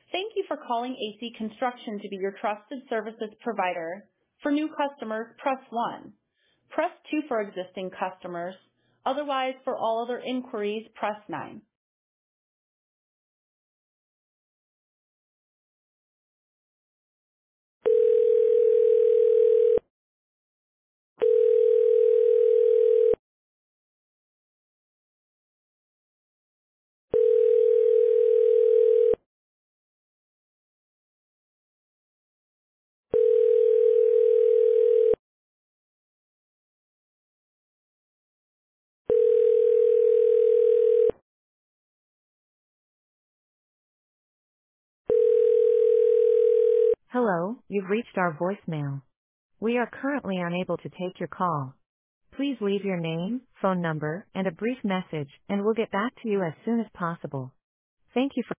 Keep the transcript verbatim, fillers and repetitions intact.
Thank you for calling A C Construction to be your trusted services provider. For new customers, press one. Press two for existing customers. Otherwise, for all other inquiries, press nine. Hello, you've reached our voicemail. We are currently unable to take your call. Please leave your name, phone number, and a brief message, and we'll get back to you as soon as possible. Thank you for